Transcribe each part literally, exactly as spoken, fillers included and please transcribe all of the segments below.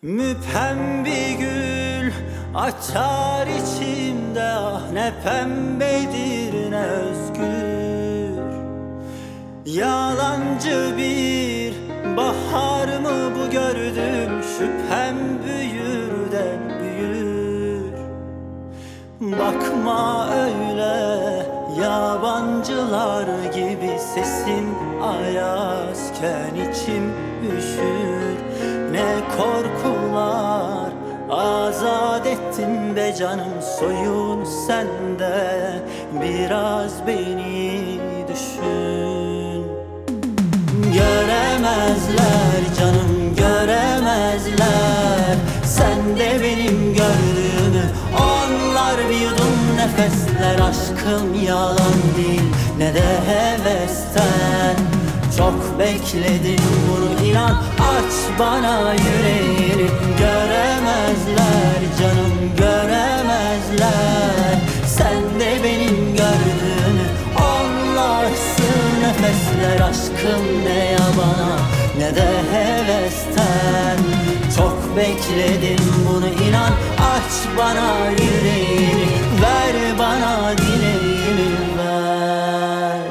Müphem bir gül açar içimde, ah ne pembedir ne özgür. Yalancı bir bahar mı bu gördüm, şüphem büyür de büyür. Bakma öyle yabancılar gibi, sesin ayazken içim üşür. Ne korkular azat ettin be canım, soyun sende, biraz beni düşün. Göremezler canım, göremezler sende benim gördüğümü. Onlar bir yudum nefesler, aşkım yalan değil ne de hevesten. Çok bekledim bunu, inan, aç bana yüreğini. Göremezler canım, göremezler sende benim gördüğümü. Onlar sığ nefesler, aşkım ne yabana ne de hevesten. Çok bekledim bunu, inan, aç bana yüreğini. Ver bana dileğimi, ver.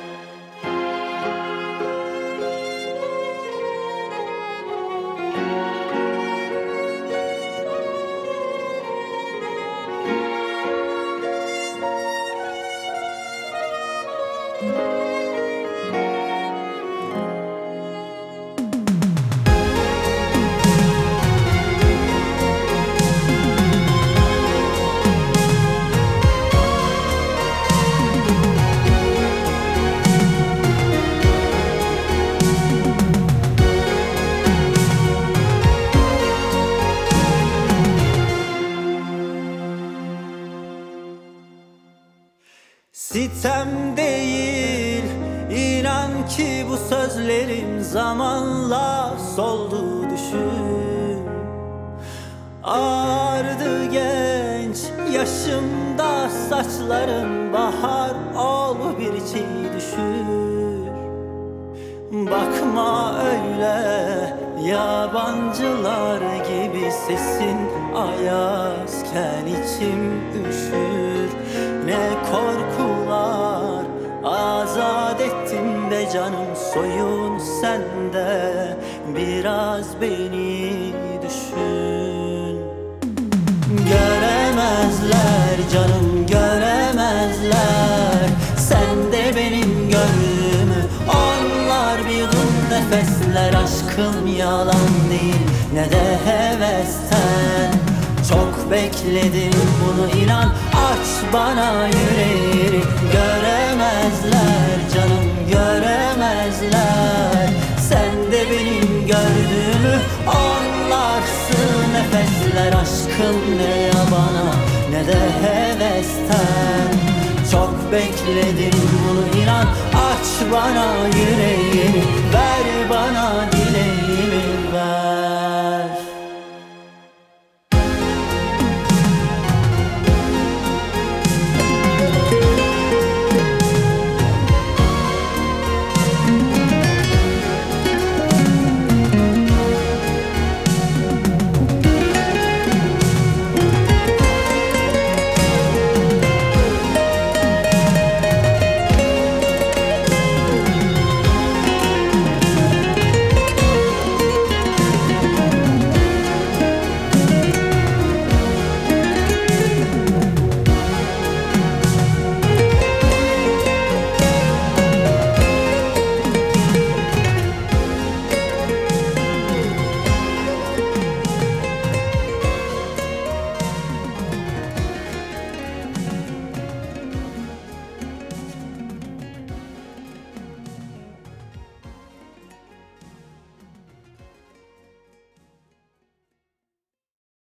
Sitem değil, inan ki bu sözlerim zamanla soldu düşün. Ağardı genç yaşımda saçlarım, bahar ol bir çiğ düşür. Bakma öyle yabancılar gibi, sesin ayazken içim üşür. Ne korkular azat ettin be canım, soyun sende, biraz beni düşün. Göremezler canım, göremezler sende benim gördüğümü. Onlar bir yudum nefesler, aşkım yalan değil ne de hevesten. Çok bekledim bunu, inan, aç bana yüreğini. Göremezler canım, göremezler sende benim gördüğümü. Onlar sığ nefesler, aşkım ne yabana ne de hevesten. Çok bekledim bunu, inan, aç bana yüreğini. Ver bana dileğimi.